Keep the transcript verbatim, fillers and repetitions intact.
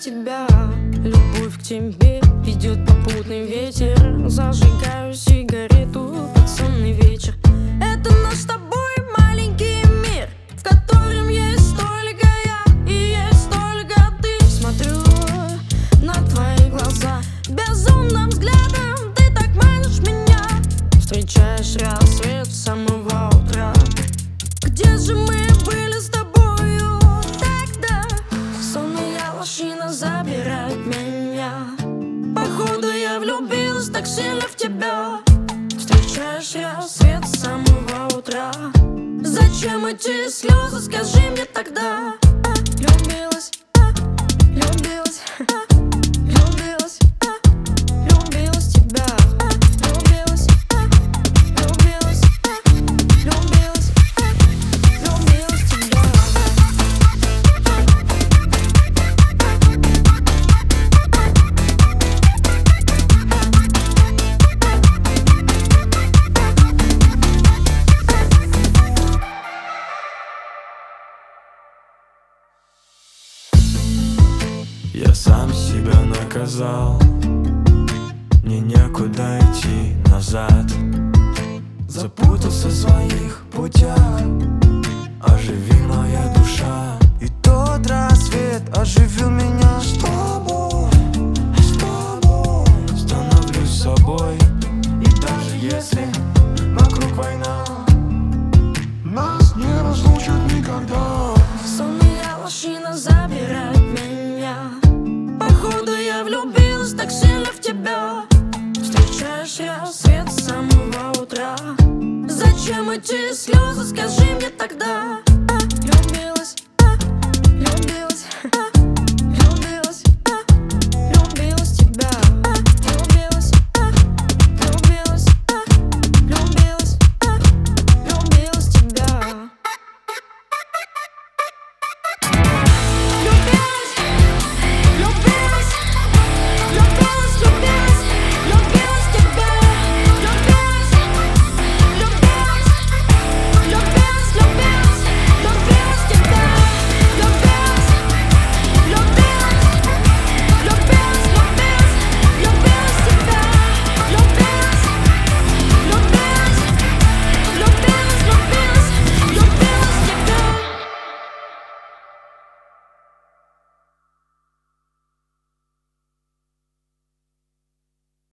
тебя. Любовь к тебе ведет попутный ветер. Зажигаю сигарету под сонный вечер. Это наш с тобой маленький мир, в котором есть только я и есть только ты. Смотрю на твои глаза безумным взглядом, ты так манишь меня. Встречаешь рассвет с самого утра. Где же мы были с тобою тогда? Сонная лощина забирает меня. Походу я влюбилась так сильно в тебя. Встречаешь рассвет с самого утра. Зачем эти слезы, скажи мне тогда? А, Любилась, а, любилась, а, любилась, а, любилась тебя. А, Любилась, а, любилась, а, любилась, а, любилась тебя. Я сам себя наказал, мне некуда идти назад. Запутался в своих путях, оживи моя душа. И тот рассвет оживил меня. С тобой, с тобой становлюсь собой. И даже если вокруг война, нас не разлучат никогда. Сонная лощина забирает меня. Походу я влюбилась так сильно в тебя. Встречаешь рассвет с самого утра. Зачем эти слезы, скажи мне тогда?